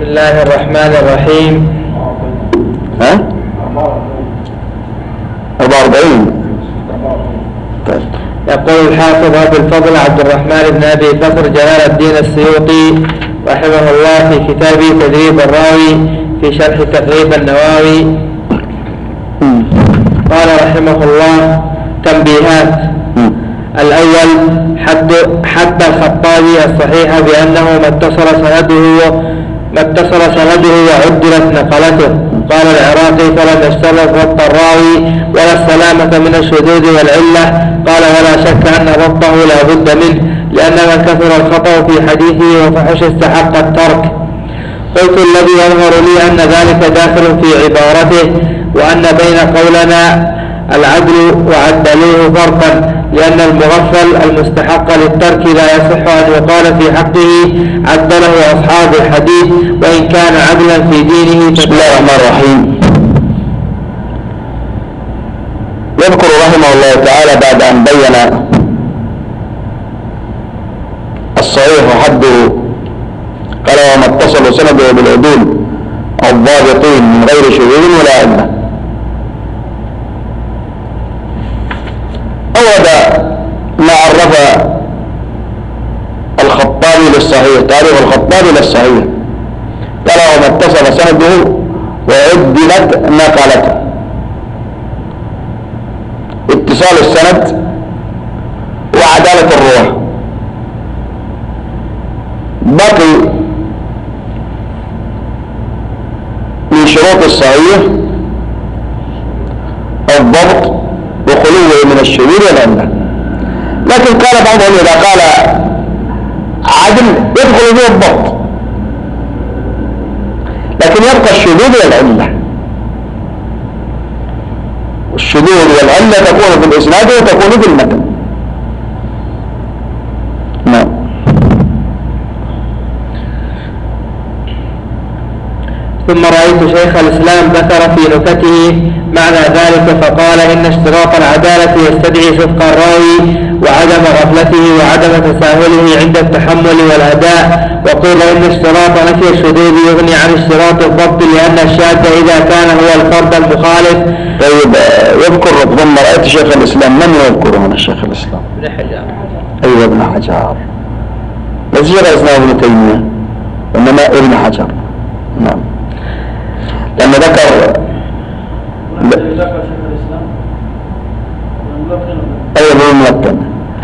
بسم الله الرحمن الرحيم. 44. طيب. يقول الحافظ أبو الفضل عبد الرحمن بن أبي بكر جلال الدين السيوطي رحمه الله في كتابه تدريب الراوي في شرح تقريب النووي قال رحمه الله: تنبيهات. الأول: حد الخطابي الصحيح بأنه ما اتصل سنده وعدلت نقلته. قال العراقي: فلم يشترط ضبط الراوي ولا السلامة من الشذوذ والعلة. قال: ولا شك أن ضبطه لا بد منه، لأن من كثر الخطأ في حديثه وفحش استحق الترك. قلت: الذي يظهر لي أن ذلك داخل في عبارته، وأن بين قولنا العدل وعدلوه فرقا، لأن المغفل المستحق للترك لا يصح أن يقال في حقه عدله أصحاب الحديث وإن كان عدلا في دينه. بسم الله الرحمن الرحيم. يذكر رحمه الله تعالى بعد أن بين الصحيح وحده قال: وما اتصل سنده بالعدول الضابطين من غير شذوذ ولا علة. أود ما عرف الخطابي للصحيح، تعريف الخطابي للصحيح، قال: وما اتصل سنده وعدلت نقلته. اتصال السند وعدالة الروح. بقي من شروط الصحيح الضبط وخلوه من الشذوذ والعلة. لكن قال بعضهم إذا قال عدل يدخل فيه الضبط، لكن يبقى الشذوذ والعلة. الشذوذ والعلة تكون في الإسناد وتكون في المتن. نعم. ثم رأيت شيخ الإسلام ذكر في نكته معنى ذلك فقال: إن اشتراط العدالة يستدعي صدق الراوي وعدم غفلته وعدم تساهله عند التحمل والأداء. وقيل إن اشتراط نفي الشذوذ يغني عن اشتراط الضبط، لأن الشاذ إذا كان هو الفرد المخالف. طيب، يذكر ثم رأيت شيخ الإسلام. من يذكر هنا شيخ الإسلام؟ ابن حجر. أيوة ابن حجر، ليس شيخ الإسلام ابن تيمية، إنما ابن حجر. نعم. لما ذكر أيضا الملقن.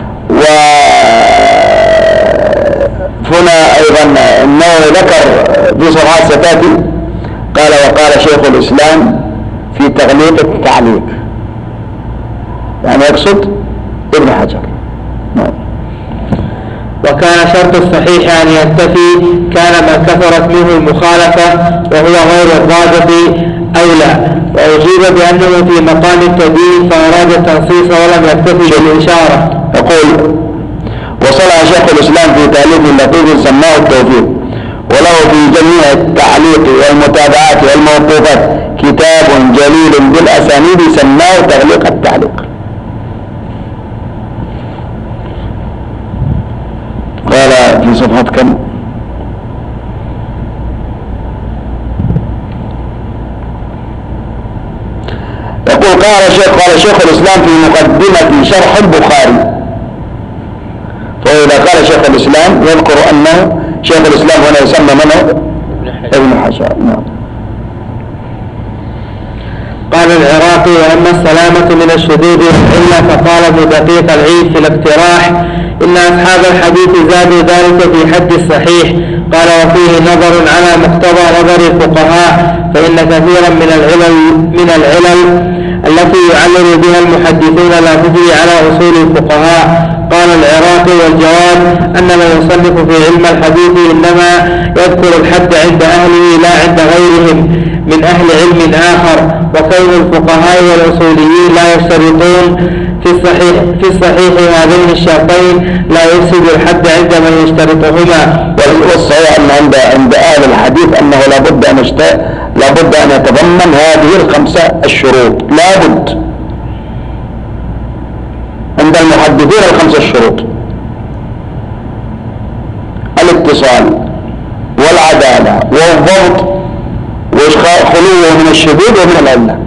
وهنا أيضا النووي ذكر في صفحات ستاتي قال: وقال شيخ الإسلام في تغليق التعليق، يعني يقصد ابن حجر. وكان شرط الصحيح أن ينتفي كان من كثرت منه المخالفة وهو غير الضابط أولى. وأجيب بأنه في مقام التدين فأراد التنصيص ولم يكتفي بالإشارة. يقول: وصلها شيخ الإسلام في تأليف لطيف سماه التوفيق، وله في جميع التعليق والمتابعات والموقوفات كتاب جليل بالأسانيد سماه تغليق التعليق. قال في صفحة كم؟ يقول: قال شيخ الإسلام في مقدمة شرح البخاري. فإذا قال شيخ الإسلام يذكر أنه شيخ الإسلام هنا يسمى منه ابن حجر. نعم. قال العراقي: وأما السلامة من الشذوذ والعلة فقال ابن دقيق العيد في الاقتراح: إن أصحاب الحديث زادوا ذلك في حد الصحيح. قال: وفيه نظر على مقتضى نظر الفقهاء، فإن كثيرا من العلل التي يعلل بها المحدثون لا تجري على أصول الفقهاء. قال العراقي: والجواب أن من يصنف في علم الحديث إنما يذكر الحد عند أهله لا عند غيرهم من أهل علم آخر، وكون الفقهاء والأصوليين لا يشترطون في الصحيح هذين الشرطين لا يفسد الحد عند من يشترطهما. والصحيح أن عند أهل الحديث أنه لابد أن يتضمن هذه الخمسة الشروط. لابد عند المحدثين الخمسة الشروط: الاتصال والعدالة العلة، والضبط خلوه من الشذوذ ومن العلة.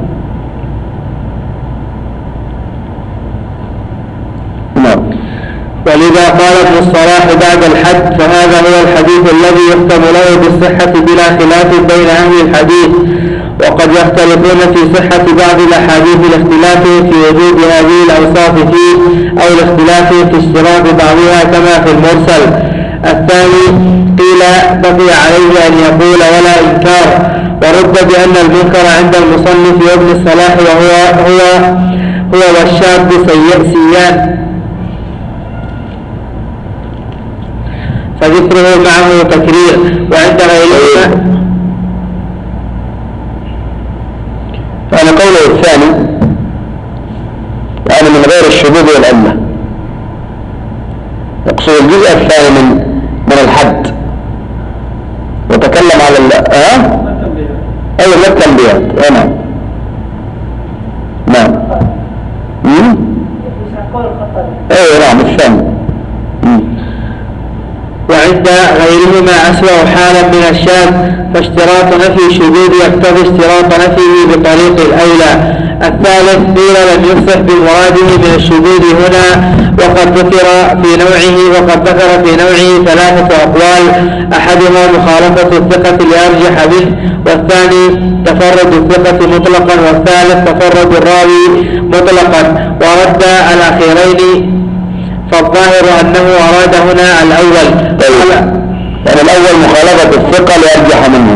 ولذا قال ابن الصلاح بعد الحد: فهذا هو الحديث الذي يحكم له بالصحة بلا خلاف بين أهل الحديث، وقد يختلفون في صحة بعض الأحاديث لاختلاف في وجود هذه الأوصاف فيه أو لاختلاف في اشتراط بعضها كما في المرسل. الثاني قيل بقي عليه أن يقول ولا إنكار، ورد بأن المنكر عند المصنف وابن الصلاح هو والشاب سيان، فذكره معه تكرير. وعند غيرهما يعني قوله الثاني يعني من غير الشذوذ والعلة، يقصد الجزء الثاني من الحد، وتكلم على أيوة التنبيهات. نعم أيوة نعم الثاني. وعند غيرهما أسوأ حالا من الشاذ، فاشتراط نفي الشذوذ يقتضي اشتراط نفيه بطريق الأولى. الثالث قيل لم يفصح بمراده من الشذوذ هنا، وقد ذكر في نوعه ثلاثة أقوال: أحدها مخالفة الثقة لأرجح به، والثاني تفرد الثقة مطلقا، والثالث تفرد الراوي مطلقا. ورد الأخيرين، فالظاهر أنه أراد هنا الأول. يعني الأول مخالفة الثقة لأرجح منه،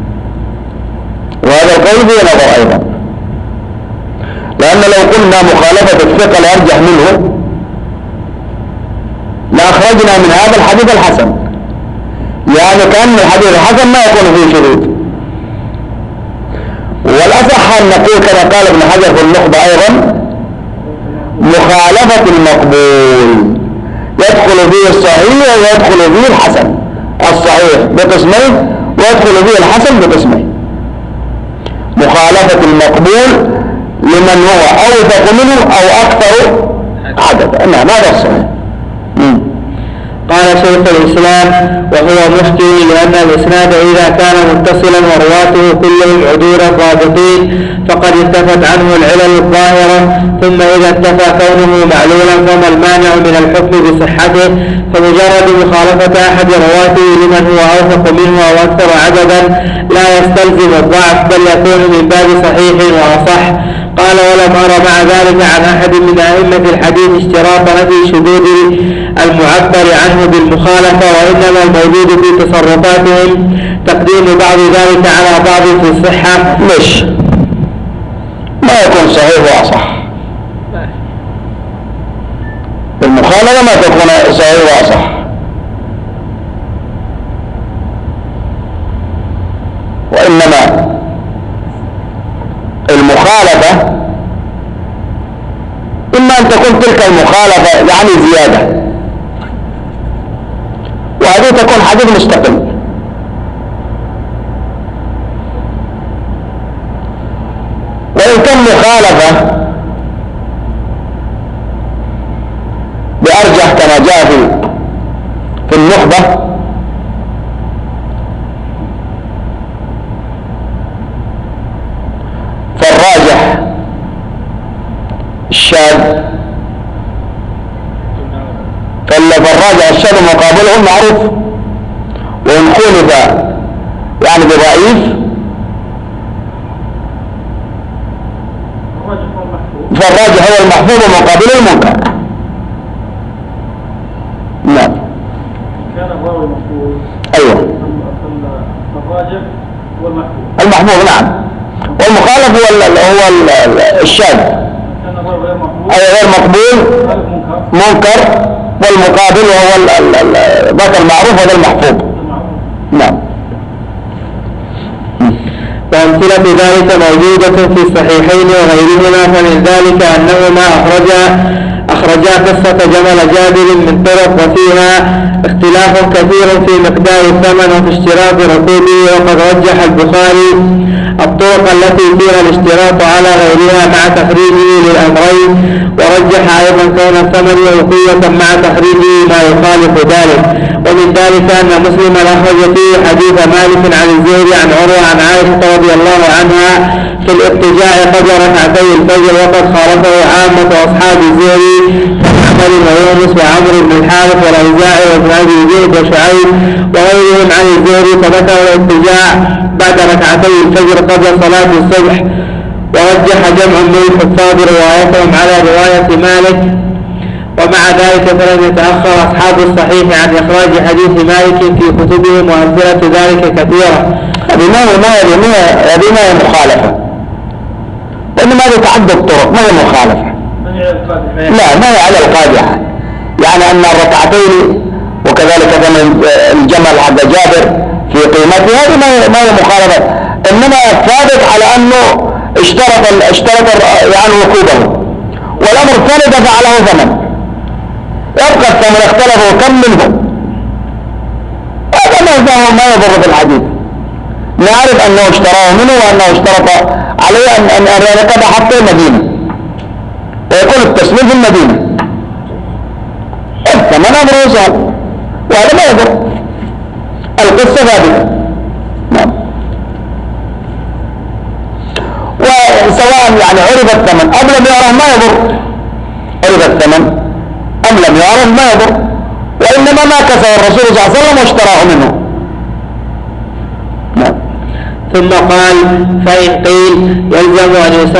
وهذا القول فيه نظر أيضا، لأن لو قلنا مخالفة الثقة لأرجح منه لأخرجنا من هذا الحديث الحسن، يعني كأن الحديث الحسن ما يكون فيه شذوذ. والأصح أن نقول كما قال ابن حجر في النخبة أيضا: مخالفة المقبول يدخل فيه الصحيح ويدخل فيه الحسن، الصحيح بقسمين ويدخل فيه الحسن بقسمين. مخالفة المقبول لمن هو أوثق منه أو أكثر عددا. نعم هذا الصحيح. قال شيخ الإسلام: وهو مشكل، لأن الإسناد إذا كان متصلا ورواته كلهم عدولا ضابطين فقد انتفت عنه العلل الظاهرة، ثم إذا انتفى كونه معلولا فما المانع من الحكم بصحته؟ فمجرد مخالفة أحد رواته لمن هو أوثق منه أو أكثر عددا لا يستلزم الضعف، بل يكون من باب صحيح وأصح. قال: ولم أرى مع ذلك عن أحد من أئمة الحديث اشتراط نفي شذوذ المعبر عنه بالمخالفة، وإنما الموجود في تصرفاتهم تقديم بعض ذلك على بعض في الصحة. مش ما يكون صحيح وأصح، المخالفة ما تكون صحيح وأصح، وإنما المخالفة إما أن تكون تلك المخالفة يعني زيادة، وهذه تكون حديث مستقل، وإن كان مخالفة بأرجح كما جاء في النخبة، فالراجح الشاذ، فالراجح الشاذ مقابله المعروف، وإن خولف يعني بضعيف فالراجح هو المحفوظ ومقابله المنكر. نعم كان الراوي المحفوظ. أيوه الراجح هو المحفوظ. نعم، والمخالف هو الشاذ، أي غير مقبول منكر، والمقابل هو ذاك المعروف هذا المحفوظ. نعم. وأمثلة ذلك موجودة في الصحيحين وغيرهما، فمن ذلك أنهما أخرجا قصة جمل جابر من طرق، وفيها اختلاف كثير في مقدار الثمن وفي اشتراط ركوبه، وقد رجح البخاري الطرق التي فيها الاشتراط على غيرها مع تخريجه للأمرين، ورجح أيضا كون الثمن وقية مع تخريجه ما يخالف ذلك. ومن ذلك أن مسلم أخرج فيه حديث مالك عن الزهري عن عروة عن عائشة رضي الله عنها في الابتجاع قبل ركعتي الفجر، وقد خالفه عامة أصحاب الزهري كمعمر ويونس وعمرو بن الحارث والأوزاعي وابن أبي ذئب وشعيب وغيرهم عن الزهري، فذكر الابتجاع بعد ركعتي الفجر قبل صلاة الصبح. ورجح جمع من الحفاظ روايتهم على رواية مالك، ومع ذلك فلم يتأخر أصحاب الصحيح عن إخراج حديث مالك في كتبهم، وأمثلة ذلك كثيرة. هذه ما هي مخالفة، وإنما هذه تعدد طرق، ما هي مخالفة. لا، ما هي على القادحة، يعني أن الركعتين وكذلك الجمل حق جابر في قيمته، هذه ما هي مخالفة، إنما ثابت على أنه اشترط يعني وقوبه، والأمر الثاني دفع له ثمن، يبقى الثمن اختلفوا كم منه، هذا ما يضر في الحديث. نعرف أنه اشتراه منه وأنه اشترط عليه أن يركب حتى المدينة، ويكون التسليم في المدينة، الثمن أمره سهل، وهذا ما يضر، القصة ثابتة. نعم. وسواء يعني عرف الثمن أم لم يعرف ما يضر، عرف الثمن أم لم يعرف ما يضر، وإنما ما كسر الرسول صلى الله عليه وسلم واشتراه منه. نعم. ثم قال: فإن قيل يلزم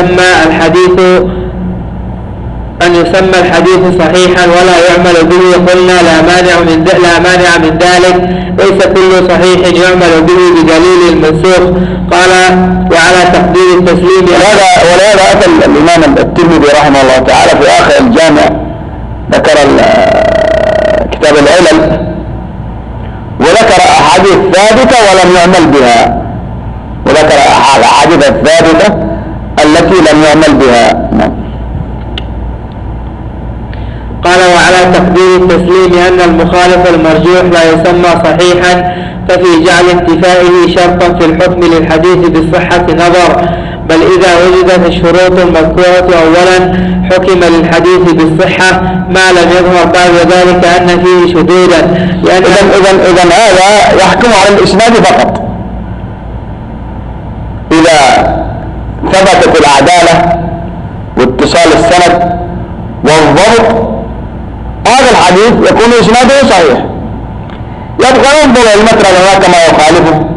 أن يسمى الحديث صحيحا ولا يعمل به، قلنا لا مانع من ذلك، ليس كل صحيح يعمل به بدليل المنسوخ. قال: وعلى تقدير التسليم. ولهذا أتى الإمام الترمذي رحمه الله تعالى في آخر الجامع ذكر كتاب العلل، وذكر أحاديث ثابتة ولم يعمل بها، وذكر الأحاديث الثابتة التي لم يعمل بها. قال: وعلى تقدير التسليم أن المخالف المرجوح لا يسمى صحيحا، ففي جعل انتفائه شرطا في الحكم للحديث بالصحة نظر، بل إذا وجدت الشروط المذكورة أولا حكم للحديث بالصحة ما لم يظهر بعد ذلك أن فيه شذوذا. إذن هذا يحكم على الإسناد فقط. إذا ثبتت العدالة واتصال السند والضبط، هذا الحديث يكون إسناده صحيح. يبقى ينظر المتن هناك ما يخالفه،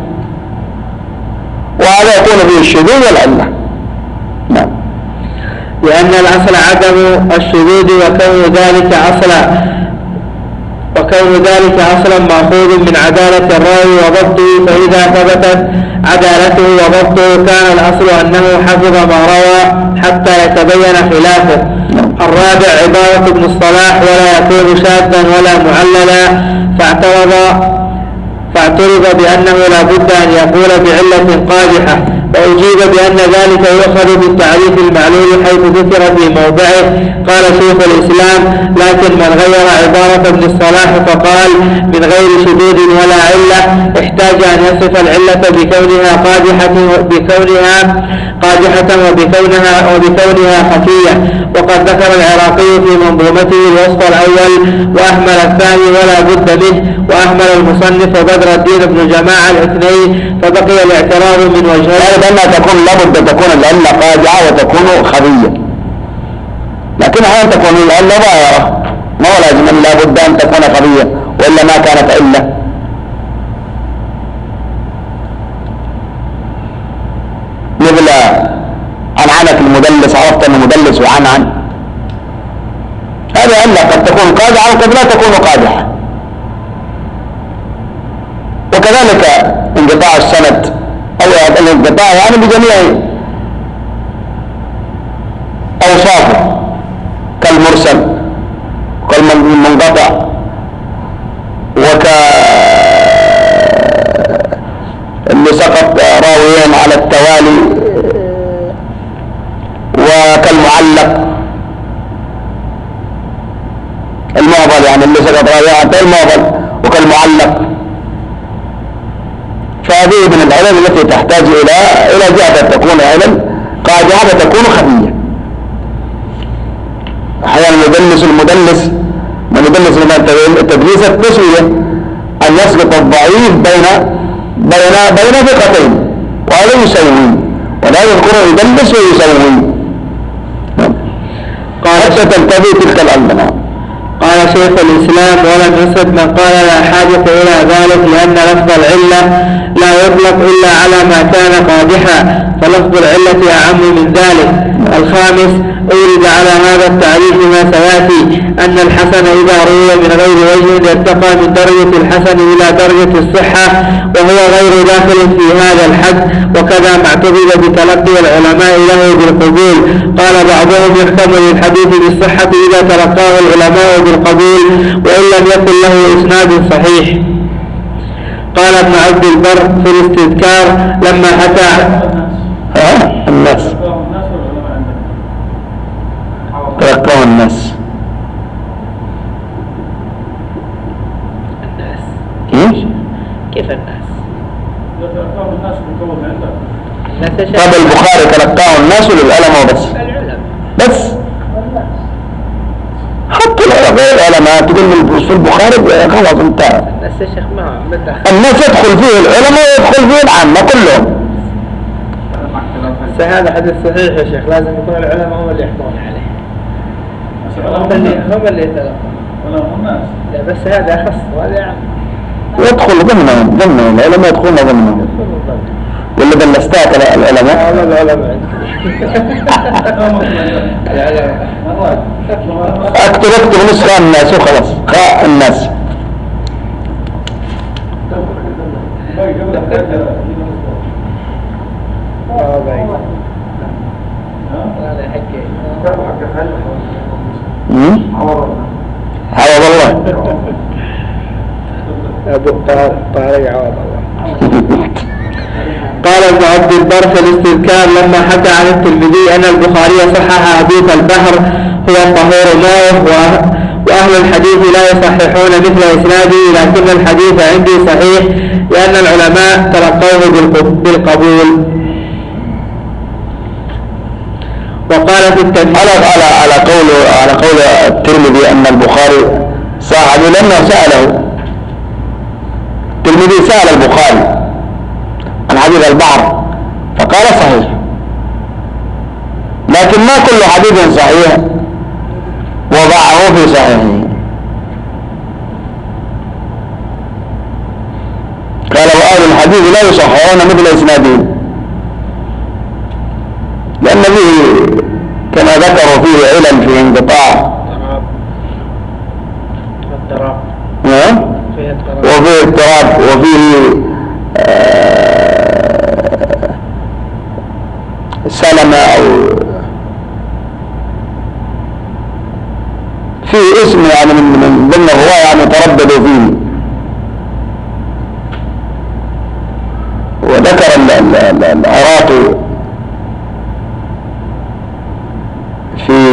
وهذا يكون فيه الشذوذ والعلة. نعم. لأن الأصل عدم الشذوذ، وكون ذلك أصلا مأخوذ من عدالة الراوي وضبطه، فإذا ثبتت عدالته وضبطه كان الأصل أنه حفظ ما روى حتى يتبين خلافه. الرابع عبارة ابن الصلاح: ولا يكون شاذا ولا معللا، فاعترض بأنه لا بد أن يقول بعلة قادحة، وأجيب بأن ذلك يؤخذ بالتعريف المعلول حيث ذكر في موضعه. قال شيخ الإسلام: لكن من غير عبارة ابن الصلاح فقال من غير شذوذ ولا علة، احتاج أن يصف العلة بكونها وبكونها خفية. وقد ذكر العراقي في منظومته الوصف الأول وأهمل الثاني ولا بد منه، وأهمل المصنف وبدر الدين بن جماعة الاثنين، فبقي الاعتراض من وجهين. لأنها تكون لابد تكون العلة قادعة وتكون خفية، لكن أحيانا تكون العلة ظاهرة، ما هو لازم أن لابد أن تكون خفية وإلا ما كانت علة. مثل عنعنة المدلس، عرفت أنه مدلس وعنعن، هذه علة قد تكون قادحة وقد لا تكون قادحة. وكذلك انقطاع السند أو الانقطاع يعني بجميع أوصافه، كالمرسل وكالمنقطع اللي سقط راويين على التوالي، وكالمعلق المعضل، يعني اللي سقط راويين على المعضل، وكالمعلق. فهذه من العلل التي تحتاج إلى جهة تكون علل قادحة وتكون خفية. أحيانا يدلس المدلس من يدلس من تدليس التسوية أن يسقط الضعيف بين ثقتين وهذا يسوي، ولا يذكر يدلس ويسوي حتى تنتهي تلك الألبنة. قال شيخ الإسلام: ولم يصب من قال لا حاجة إلى ذلك، لأن لفظ العلة لا يطلق إلا على ما كان قادحا، فلفظ العلة أعم من ذلك. الخامس: أورد على هذا التعريف ما سيأتي أن الحسن إذا روي من غير وجه ارتقى من درجة الحسن إلى درجة الصحة، وهو غير داخل في هذا الحد، وكذا ما اعتبر بتلقي العلماء له بالقبول. قال بعضهم: يحتمل الحديث بالصحة إذا تلقاه العلماء بالقبول وإن لم يكن له إسناد صحيح. قال ابن عبد البر في الاستذكار لما حكى الناس تلقاه الناس كيف الناس؟ طب البخاري تلقاه الناس للعلماء بس حتى العلماء تقول في البخاري خلاص انتهى. الناس يا شيخ ما الناس يدخل فيه العلماء ويدخل فيه العامة كلهم. هذا حديث صحيح يا شيخ، لازم يكون العلماء هم اللي يحكمون عليه، هم اللي يتلقون. لا بس هذا أخص وهذا عام. يدخل ضمنهم العلماء يدخلون ضمنهم. واللي بلستات العلماء اكتب نسخة الناس وخلاص خاء الناس. عوض الله أبو طارق عوض الله. قال ابن عبد البر في الاستذكار لما حكى عن الترمذي أن البخاري صحح حديث البحر هو الطهور ماءه، وأهل الحديث لا يصححون مثل إسناده، لكن الحديث عندي صحيح لأن العلماء تلقوه بالقبول. وقال في التنبيه على قول الترمذي أن البخاري صاحب لما سأله الترمذي سأل البخاري عن حديث البحر فقال صحيح، لكن ما كل حديث صحيح وضعه في صحيحه. قال وأهل الحديث لا يصححون مثل إسناده، لأن فيه كما ذكروا فيه علل في انقطاع وفيه اضطراب وفيه سلمة أو فيه اسم يعني من ضمن الرواية يعني ترددوا فيه. وذكر العراقي في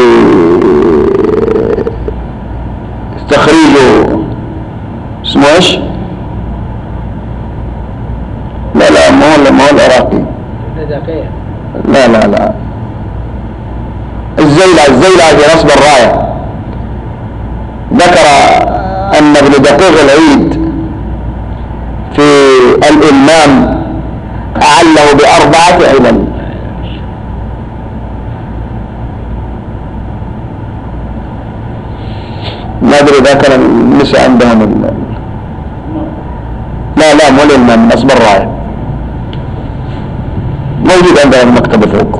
تخريجه اسمه ايش؟ لا ما هو العراقي، لا الزيلة في نصب الراية ذكر أن ابن دقيق العيد في الإلمام أعله ب4 علل. ما أدري إذا كان النساء عندهم لا مو الإلمام، نصب الراية موجود عندهم المكتبة فوق.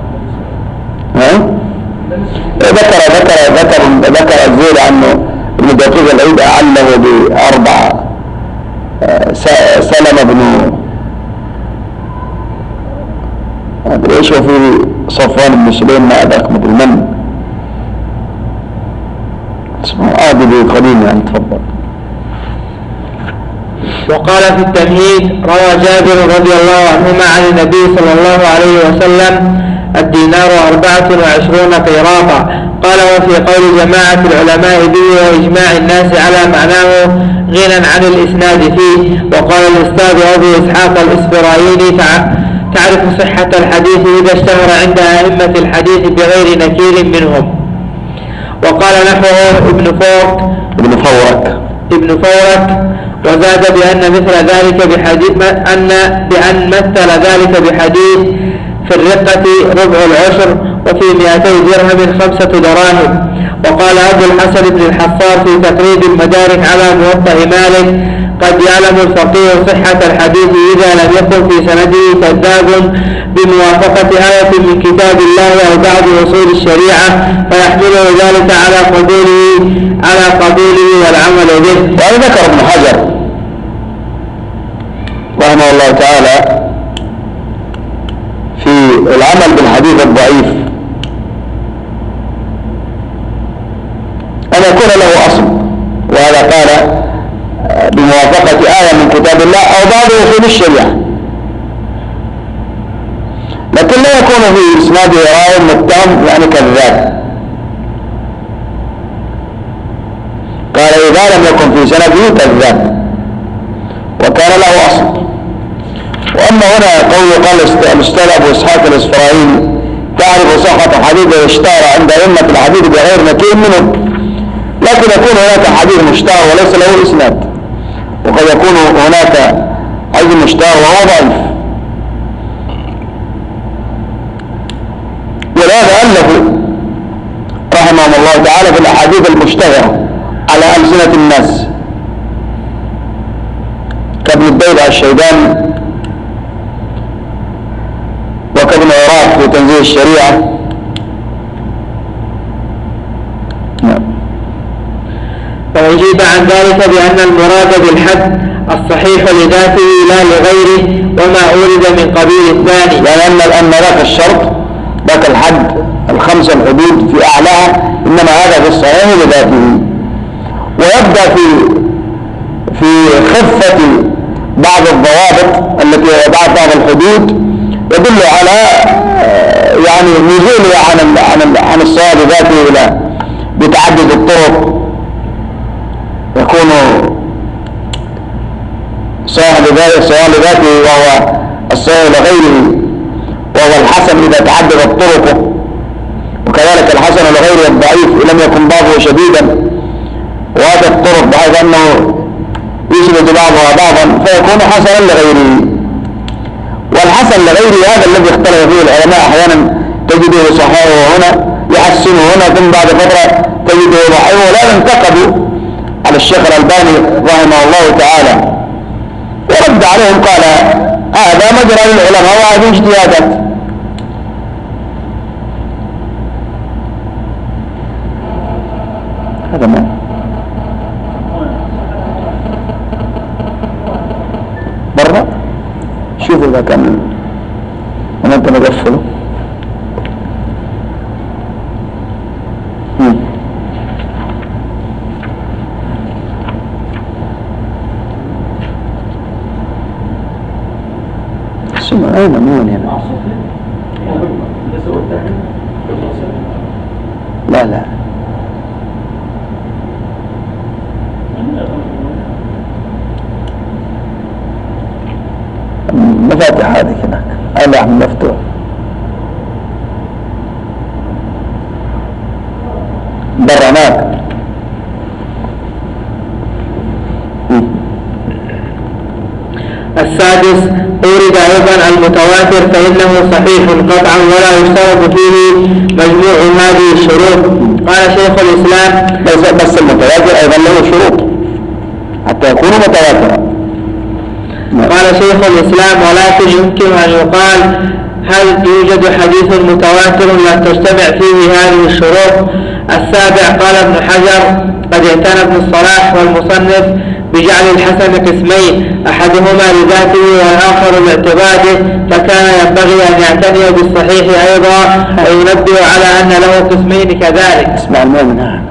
ذكر الزيل عنه ابن دقيق العيد أعله ب4 سلم بن أدري إيش، وفي صفوان بن سليم ما أذاك مثل من اسمه عادل قديم يعني. تفضل. وقال في التمهيد روى جابر رضي الله عنهما عن النبي صلى الله عليه وسلم الدينار 24 قيراطا. قال وفي قول جماعة العلماء به وإجماع الناس على معناه غنى عن الإسناد فيه. وقال الأستاذ أبو إسحاق الإسفرايني تعرف صحة الحديث إذا اشتهر عند أئمة الحديث بغير نكير منهم. وقال نحوه ابن فورك وزاد بأن مثل ذلك بأن مثل ذلك بحديث في الرقة ربع العشر وفي 200 درهم 5 دراهم. وقال أبو الحسن بن الحصار في تقريب المدارك على موطأ مالك قد يعلم الفقيه صحة الحديث إذا لم يكن في سنده كذاب بموافقة آية من كتاب الله أو بعض أصول الشريعة فيحمله ذلك على قبوله والعمل به. وهذا ذكر ابن حجر رحمه الله تعالى في العمل بالحديث الضعيف أن يكون له أصل، وهذا قال بموافقة آية من كتاب الله أو بعض أصول الشريعة، لكن لا يكون في إسناده راوي متهم يعني كذاب. قال إذا لم يكن في سنده كذاب وكان له أصل. وأما هنا قال الأستاذ أبو إسحاق الإسفرايني تعرف صحة حديث اشتهر عند أئمة الحديث بغير نكير منه، لكن يكون هناك حديث مشتهر وليس له إسناد، وقد يكون هناك حديث مشتهر وهو ضعيف. ولهذا ألفوا رحمهم الله تعالى في الأحاديث المشتهرة على ألسنة الناس كابن الدولة الشيباني وكابن عراق في تنزيل الشريعة. فأجيب عن ذلك بأن المراد بالحد الصحيح لذاته لا لغيره وما أورد من قبيل الثاني، لأن ذاك الشرط ذاك الحد الخمسة الحدود في أعلاها إنما هذا في الصحيح لذاته. ويبدأ في خفة بعض الضوابط التي وضعت بعض الحدود يدل على يعني نزوله عن الصواب ذاته إلى بتعدد الطرق، يكون صحيح لذاته وهو الصحيح لغيره، وهو الحسن إذا تعددت طرقه، وكذلك الحسن لغيره الضعيف لم يكن بعضه شديدا وهذا الطرق بحيث أنه يسند بعضها بعضا فيكون حسنا لغيره. والحسن لغيره هذا الذي اختلف فيه العلماء، أحيانا تجده صحيحه هنا يحسنه هنا ثم بعد فترة تجده ضعيفه، ولا ينتقدوا على الشيخ الألباني رحمه الله تعالى ورد عليهم قال هذا مجرى للعلماء وهذه اجتهادات. هذا ما برا شوفوا إذا كان أنت مقفله. أين مين هنا؟ لا مفاتيح هذه هناك اللحم مفتوح. برناك السادس أورد أيضا المتواتر فإنه صحيح قطعا ولا يشترط فيه مجموع هذه الشروط. قال شيخ الإسلام بس المتواتر أيضا له شروط حتى يكون متواترا. قال شيخ الإسلام ولكن يمكن أن يقال هل يوجد حديث متواتر لا تجتمع فيه هذه الشروط؟ السابع قال ابن حجر قد اعتنى ابن الصلاح والمصنف بجعل الحسن قسمين أحدهما لذاته والآخر لاعتباده، فكان ينبغي أن يعتني بالصحيح أيضا وينبه على أن له قسمين كذلك. اسمع المؤمن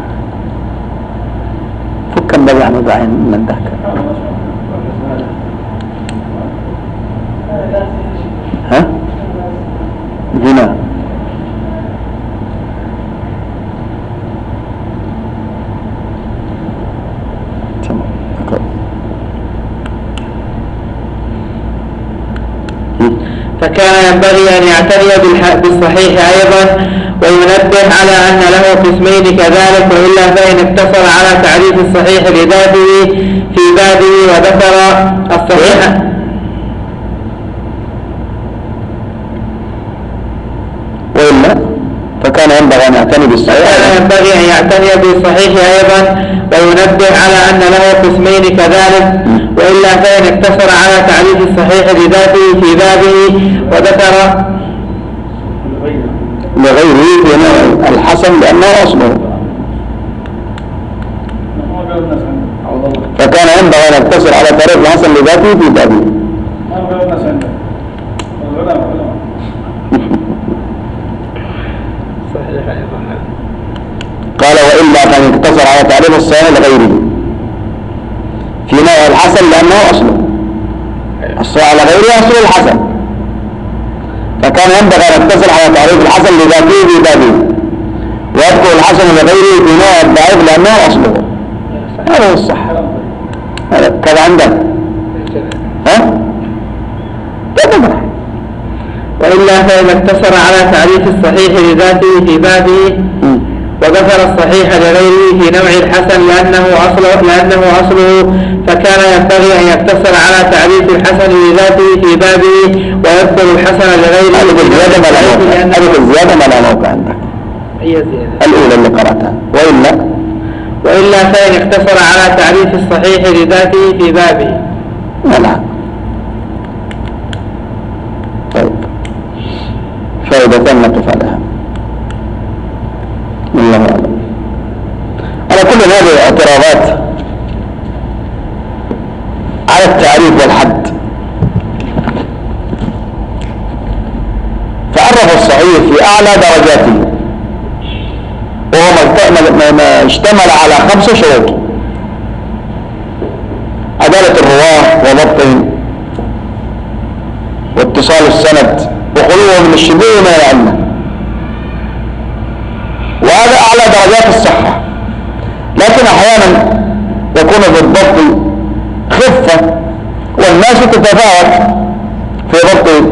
فكم بقى مضاعين من ذاك ها؟ هنا فكان ينبغي أن يعتني بالصحيح أيضا وينبه على أن له قسمين كذلك، وإلا فإن اقتصر على تعريف الصحيح لذاته في بابه وذكر الصحيح وإلا فكان ينبغي أن يعتني بالصحيح أيضا وينبه على أن له قسمين كذلك، وإلا فإن اقتصر على تعريف الصحيح لذاته في بابه وذكر لغيره في الحسن لأنه أصله، فكان ينبغي أن يقتصر على تعريف الحسن لذاته في بابه. قال وإلا فإن اقتصر على تعريف الصحيح لغيره في نوع الحسن لأنه أصله، الصحيح على غيره أصله الحسن، فكان ينبغي أن يقتصر على تعريف الحسن لذاته في بابه ويذكر الحسن لغيره في نوع الضعيف لأنه أصله. هذا هو الصح. كذا عندك ها؟ تبقى. وإلا فإن اقتصر على تعريف الصحيح لذاته في بابه وذكر الصحيح لغيره في نوع الحسن لأنه أصله فكان ينبغي أن يقتصر على تعريف الحسن لذاته في بابه ويذكر الحسن لغيره. هذه الزيادة ما لا موقع عندك. أي زيادة؟ الأولى اللي قرأتها. وإلا فإن اقتصر على تعريف الصحيح لذاته في بابه. نعم. طيب فائدة نقف عليها. الله أعلم. على كل هذه اعتراضات على التعريف والحد، فعرف الصحيح في أعلى درجاته وهو ما اشتمل على 5 شروط: عدالة الرواة وضبطهم واتصال السند وخلوه من الشذوذ ما يعنى، وهذا أعلى درجات الصحة. لكن أحيانا يكون في الضبط خفة والناس تتفاوت في ضبطه،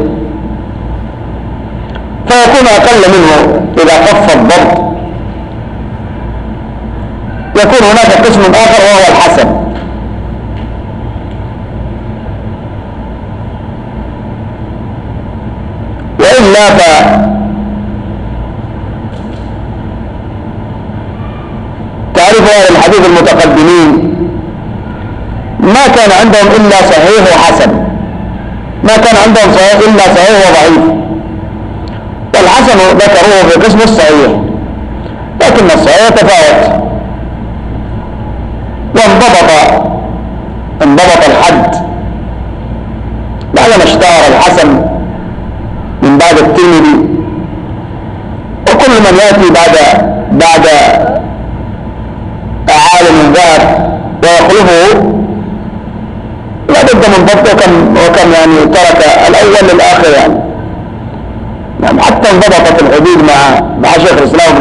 فيكون أقل منه إذا خف الضبط. يكون هناك قسم آخر وهو الحسن، وإلا تعرف أهل الحديث المتقدمين ما كان عندهم إلا صحيح وحسن، ما كان عندهم صحيح إلا صحيح وضعيف، والحسن ذكروه في قسم الصحيح، لكن الصحيح تفاوت وانضبط الحد بعدما اشتهر الحسن من بعد الترمذي، وكل من يأتي بعد عالم ذهب ويخلفه لا بد من ضبط، وكم يعني ترك الأول للآخر يعني حتى انضبطت الحدود مع شيخ الإسلام